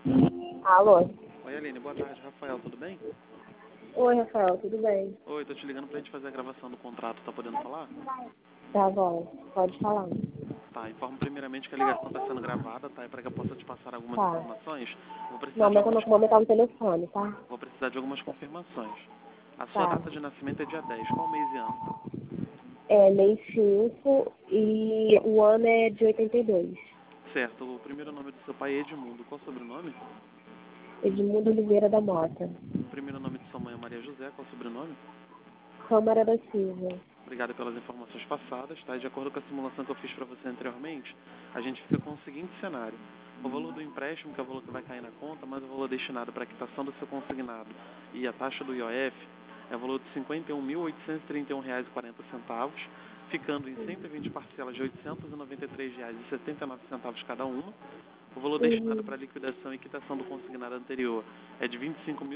Alô? Oi, Aline, boa tarde. Rafael, tudo bem? Oi, Rafael, tudo bem? Oi, tô te ligando pra gente fazer a gravação do contrato, tá podendo falar? Tá bom, pode falar. Tá, informo primeiramente que a ligação está sendo gravada, tá? E para que eu possa te passar algumas Tá. informações, vou precisar Não, de mas eu algumas, não vou botar no telefone, tá? vou precisar de algumas confirmações. A sua Tá. data de nascimento é dia 10. Qual mês e ano? É mês 5 e o ano é de 82. Certo, o primeiro nome do seu pai é Edmundo. Qual o sobrenome? Edmundo Oliveira da Mota. O primeiro nome de sua mãe é Maria José. Qual o sobrenome? Câmara da Silva. Obrigado pelas informações passadas, tá? E de acordo com a simulação que eu fiz para você anteriormente, a gente fica com o seguinte cenário. O valor do empréstimo, que é o valor que vai cair na conta, mais o valor destinado para a quitação do seu consignado e a taxa do IOF, é o valor de R$ 51.831,40, ficando em 120 parcelas de R$ 893,79 cada uma. O valor destinado para a liquidação e quitação do consignado anterior é de R$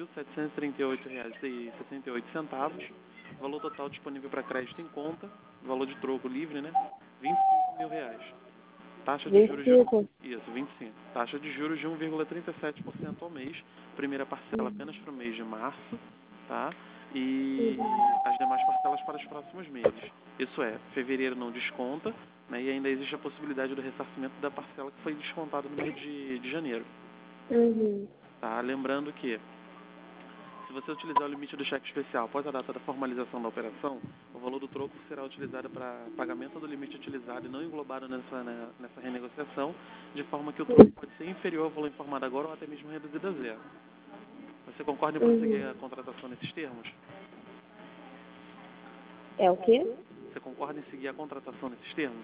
25.738,78. O valor total disponível para crédito em conta, valor de troco livre, né? R$ 25.000. Taxa de juros de... 25? Isso, 25. Taxa de juros de 1,37% ao mês. Primeira parcela apenas para o mês de março, tá? E as demais parcelas para os próximos meses. Isso é, fevereiro não desconta, né? E ainda existe a possibilidade do ressarcimento da parcela que foi descontada no mês de janeiro. Uhum. Tá? Lembrando que se você utilizar o limite do cheque especial após a data da formalização da operação, o valor do troco será utilizado para pagamento do limite utilizado e não englobado nessa renegociação, de forma que o troco pode ser inferior ao valor informado agora ou até mesmo reduzido a zero. Você concorda em prosseguir a contratação nesses termos? É o quê? Você concorda em seguir a contratação nesses termos?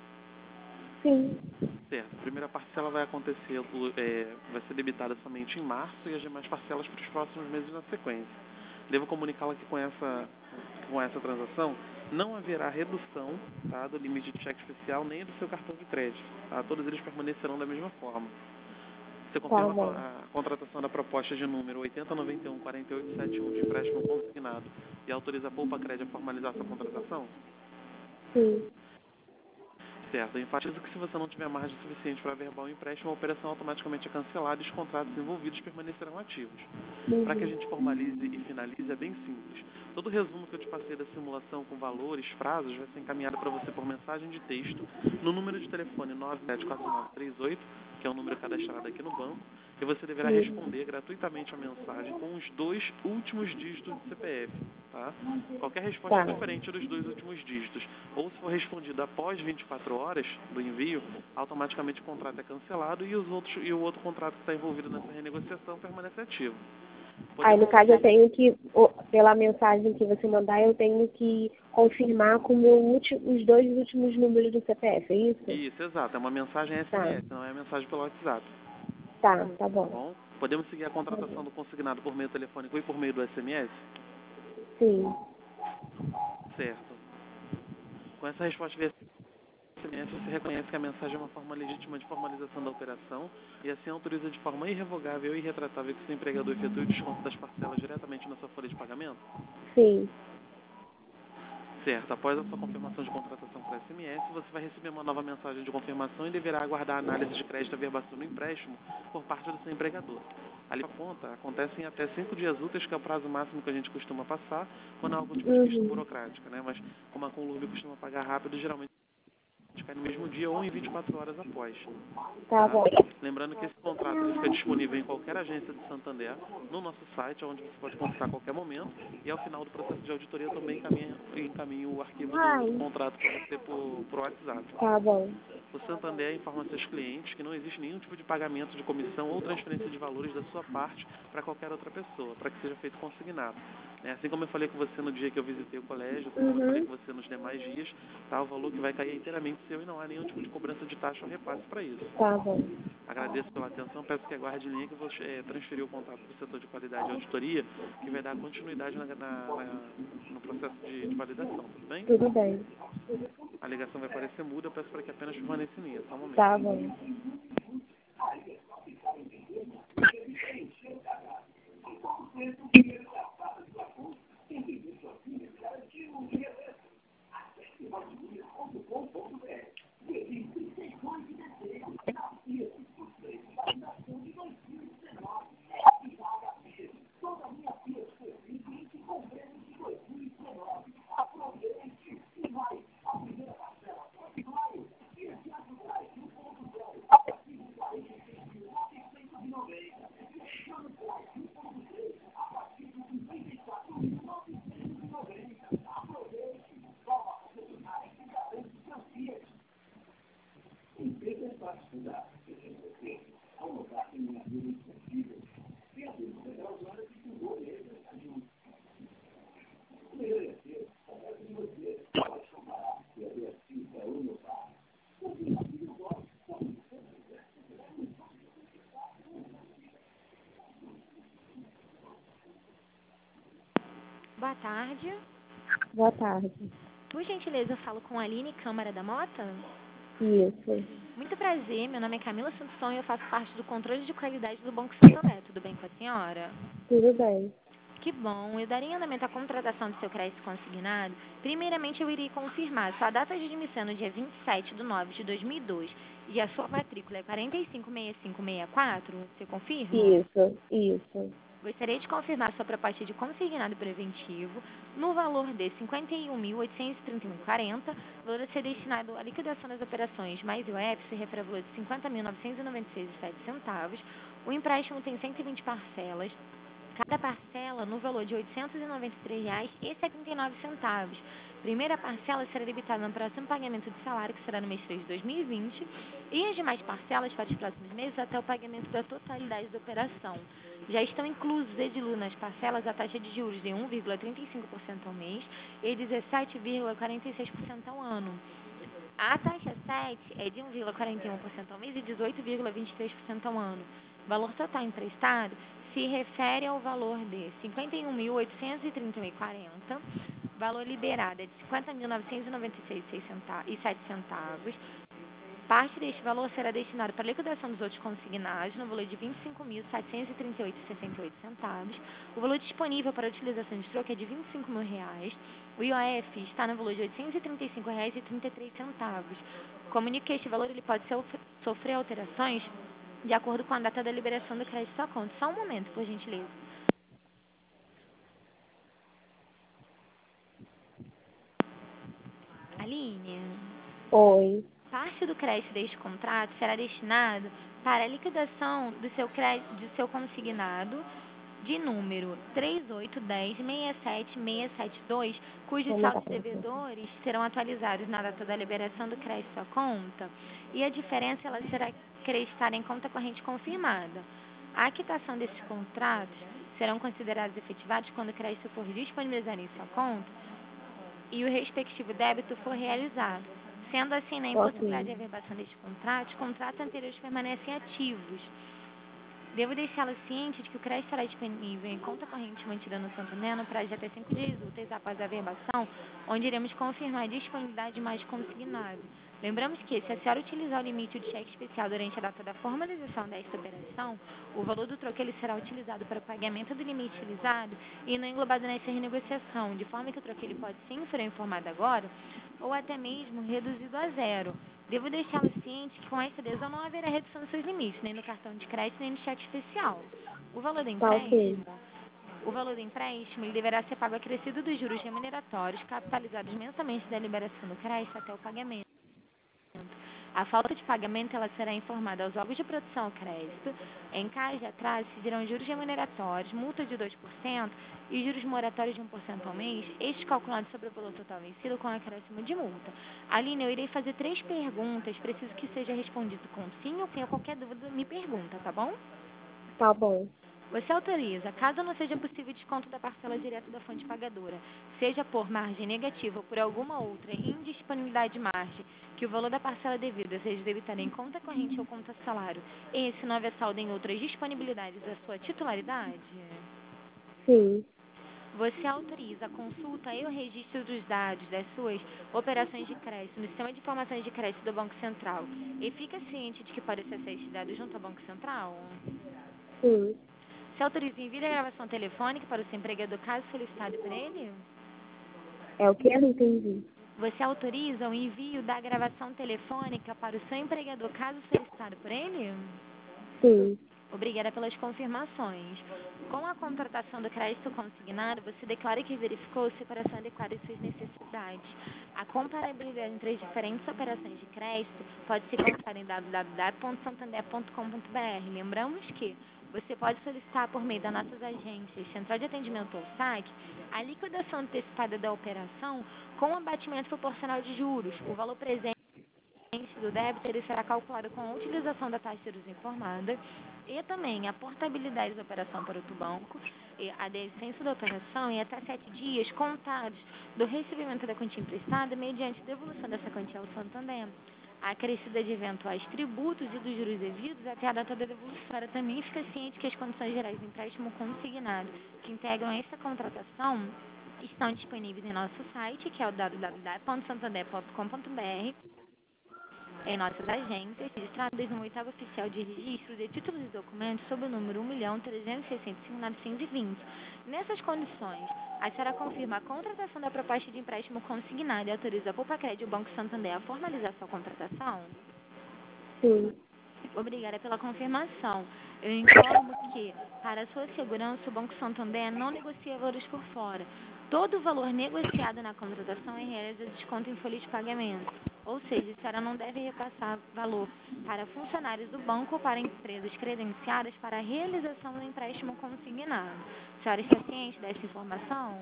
Sim. Certo. A primeira parcela vai acontecer, vai ser debitada somente em março e as demais parcelas para os próximos meses na sequência. Devo comunicá-la que com essa transação não haverá redução, tá, do limite de cheque especial nem do seu cartão de crédito. Tá? Todos eles permanecerão da mesma forma. Você Tá confirma bom. a contratação da proposta de número 8091-4871 de empréstimo consignado e autoriza a Poupa Crédito a formalizar sua contratação? Sim. Certo. Eu enfatizo que se você não tiver margem suficiente para averbar o empréstimo, a operação automaticamente é cancelada e os contratos envolvidos permanecerão ativos. Para que a Uhum. gente formalize e finalize é bem simples. Todo o resumo que eu te passei da simulação com valores, prazos, vai ser encaminhado para você por mensagem de texto no número de telefone 974938, que é o número cadastrado aqui no banco, e você deverá Uhum. responder gratuitamente a mensagem com os 2 últimos dígitos do CPF. Tá? Qualquer resposta Tá. diferente dos 2 últimos dígitos, ou se for respondido após 24 horas do envio, automaticamente o contrato é cancelado e o outro contrato que está envolvido nessa renegociação permanece ativo. Aí, no Podemos caso, eu seguir. tenho que, pela mensagem que você mandar, eu tenho que confirmar com os dois últimos números do CPF, é isso? Isso, exato. É uma mensagem Tá. SMS, não é mensagem pelo WhatsApp. Tá Tá bom. bom? Podemos seguir a contratação do consignado por meio telefônico e por meio do SMS? Sim. Certo. Com essa resposta via SMS, você reconhece que a mensagem é uma forma legítima de formalização da operação e assim autoriza de forma irrevogável e irretratável que seu empregador efetue o desconto das parcelas diretamente na sua folha de pagamento? Sim. Certo. Após a sua confirmação de contratação por SMS, você vai receber uma nova mensagem de confirmação e deverá aguardar a análise de crédito e averbação do empréstimo por parte do seu empregador. Ali a conta acontece em até 5 dias úteis, que é o prazo máximo que a gente costuma passar quando há algum tipo de questão Uhum. burocrática, né? Mas como a Conlurb costuma pagar rápido, geralmente cai no mesmo dia ou em 24 horas após. Tá Tá? bom. Lembrando que esse contrato ele fica disponível em qualquer agência de Santander, no nosso site, onde você pode consultar a qualquer momento. E ao final do processo de auditoria eu também encaminho o arquivo do contrato para você por WhatsApp. Tá bom. O Santander informa seus clientes que não existe nenhum tipo de pagamento de comissão ou transferência de valores da sua parte para qualquer outra pessoa, para que seja feito consignado. Assim como eu falei com você no dia que eu visitei o colégio, assim como eu falei Uhum. com você nos demais dias, tá? O valor que vai cair é inteiramente seu e não há nenhum tipo de cobrança de taxa ou repasse para isso. Tá bom. Agradeço pela atenção, peço que aguarde em linha que eu vou transferir o contato para o setor de qualidade e auditoria, que vai dar continuidade no processo de validação, tudo bem? Tudo bem. A ligação vai parecer muda, eu peço para que apenas permaneça em linha, só um momento. Tá bom. Boa tarde. Boa tarde. Por gentileza, eu falo com a Aline Câmara da Mota? Isso. Muito prazer, meu nome é Camila Santos e eu faço parte do controle de qualidade do Banco Santander. Tudo bem com a senhora? Tudo bem. Que bom. Eu daria andamento à contratação do seu crédito consignado. Primeiramente, eu iria confirmar sua data de admissão no dia 27/9/2002 e a sua matrícula é 456564. Você confirma? Isso. Gostaria de confirmar sua proposta de consignado preventivo no valor de R$ 51.831,40, valor a ser destinado à liquidação das operações mais IOF, se refere ao valor de R$ 50.996,07. O empréstimo tem 120 parcelas, cada parcela no valor de R$ 893,79. Primeira parcela será debitada no próximo pagamento de salário, que será no mês 3 de 2020, e as demais parcelas para os próximos meses até o pagamento da totalidade da operação. Já estão inclusos edilu nas parcelas a taxa de juros de 1,35% ao mês e 17,46% ao ano. A taxa 7 é de 1,41% ao mês e 18,23% ao ano. O valor total emprestado se refere ao valor de R$ 51.831,40, valor liberado é de R$ 50.996,07. Parte deste valor será destinado para a liquidação dos outros consignados, no valor de R$ 25.738,68. O valor disponível para a utilização de troco é de R$ 25.000. O IOF está no valor de R$ 835,33. Comunique que este valor ele pode sofrer alterações de acordo com a data da liberação do crédito à conta. Só um momento, por gentileza. Aline? Oi. Parte do crédito deste contrato será destinado para a liquidação do seu consignado de número 3810-67672, cujos Vamos dar saldos pra você. devedores serão atualizados na data da liberação do crédito à conta e a diferença ela será creditada em conta corrente confirmada. A quitação desses contratos serão considerados efetivados quando o crédito for disponibilizado em sua conta e o respectivo débito for realizado. Sendo assim, na impossibilidade de Ok. averbação destes contratos, os contratos anteriores permanecem ativos. Devo deixá-la ciente de que o crédito estará disponível em conta corrente mantida no Santander no prazo de até 5 dias úteis após a averbação, onde iremos confirmar a disponibilidade mais consignado. Lembramos que, se a senhora utilizar o limite de cheque especial durante a data da formalização desta operação, o valor do troco ele será utilizado para o pagamento do limite utilizado e não englobado nessa renegociação, de forma que o troco ele pode sim ser informado agora ou até mesmo reduzido a zero. Devo deixá-lo ciente que com esta adesão não haverá redução dos seus limites, nem no cartão de crédito, nem no cheque especial. O valor do Tá ok. empréstimo, ele deverá ser pago acrescido dos juros remuneratórios, capitalizados mensalmente da liberação do crédito até o pagamento. A falta de pagamento ela será informada aos órgãos de produção ao crédito. Em caso de atraso, se dirão juros remuneratórios, multa de 2% e juros moratórios de 1% ao mês, estes calculados sobre o valor total vencido com acréscimo de multa. Aline, eu irei fazer 3 perguntas, preciso que seja respondido com sim ou sim, qualquer dúvida me pergunta, tá bom? Tá bom. Você autoriza, caso não seja possível desconto da parcela direta da fonte pagadora, seja por margem negativa ou por alguma outra indisponibilidade de margem, que o valor da parcela devida seja debitado em conta corrente ou conta salário, e se não houver saldo em outras disponibilidades da sua titularidade? Sim. Você autoriza a consulta e o registro dos dados das suas operações de crédito no sistema de informações de crédito do Banco Central e fica ciente de que pode acessar esses dados junto ao Banco Central? Sim. Você autoriza o envio da gravação telefônica para o seu empregador caso solicitado por ele? É o que eu não entendi. Você autoriza o envio da gravação telefônica para o seu empregador caso solicitado por ele? Sim. Obrigada pelas confirmações. Com a contratação do crédito consignado, você declara que verificou se a operação é adequada às suas necessidades. A comparabilidade entre as diferentes operações de crédito pode ser consultada em www.santander.com.br. Lembramos que você pode solicitar por meio das nossas agências, Central de Atendimento ou SAC, a liquidação antecipada da operação com abatimento proporcional de juros. O valor presente do débito ele será calculado com a utilização da taxa de juros informada e também a portabilidade da operação para outro banco, e a decência da operação em até 7 dias contados do recebimento da quantia emprestada mediante devolução dessa quantia ao Santander. A acrescida de eventuais tributos e dos juros devidos até a data da devolução. Também fica ciente que as condições gerais do empréstimo consignado que integram essa contratação estão disponíveis em nosso site, que é o www.santander.com.br, em nossas agências, registradas no oitavo oficial de registro de títulos e documentos sob o número 1.365.920. Nessas condições, a senhora confirma a contratação da proposta de empréstimo consignado e autoriza a Poupa-Crédito e o Banco Santander a formalizar sua contratação? Sim. Obrigada pela confirmação. Eu informo que, para sua segurança, o Banco Santander não negocia valores por fora. Todo o valor negociado na contratação é realizado desconto em folha de pagamento. Ou seja, a senhora não deve repassar valor para funcionários do banco ou para empresas credenciadas para a realização do empréstimo consignado. A senhora está ciente dessa informação?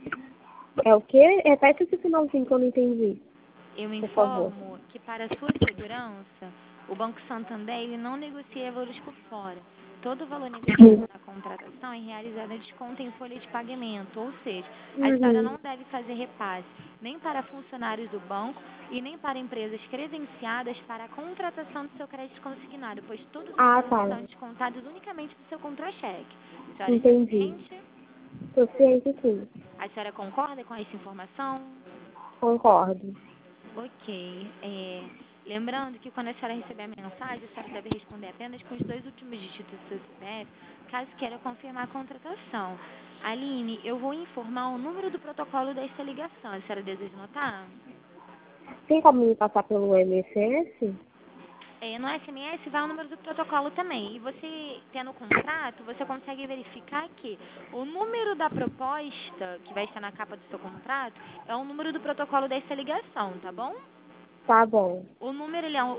É o quê? Repete esse finalzinho que eu não entendi, Eu por favor. informo que, para sua segurança, o Banco Santander ele não negocia valores por fora. Todo o valor negociado na contratação é realizado a desconto em folha de pagamento, ou seja, a senhora não deve fazer repasse nem para funcionários do banco e nem para empresas credenciadas para a contratação do seu crédito consignado, pois todos os Ah, valores tá. são descontados unicamente do seu contra-cheque. A senhora está Entendi. ciente? Tô ciente, sim. A senhora concorda com essa informação? Concordo. Ok. Lembrando que quando a senhora receber a mensagem, a senhora deve responder apenas com os 2 últimos dígitos do seu CPF, caso queira confirmar a contratação. Aline, eu vou informar o número do protocolo desta ligação. A senhora deseja notar? Tem como me passar pelo MSS? No SMS vai o número do protocolo também. E você, tendo o contrato, você consegue verificar que o número da proposta, que vai estar na capa do seu contrato, é o número do protocolo dessa ligação, tá bom? Tá bom. O número ele é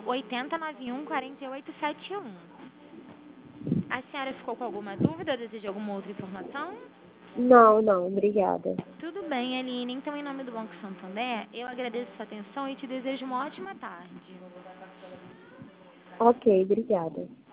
8091-4871. A senhora ficou com alguma dúvida? Deseja alguma outra informação? Não, não, obrigada. Tudo bem, Aline. Então, em nome do Banco Santander, eu agradeço a sua atenção e te desejo uma ótima tarde. Ok, obrigada.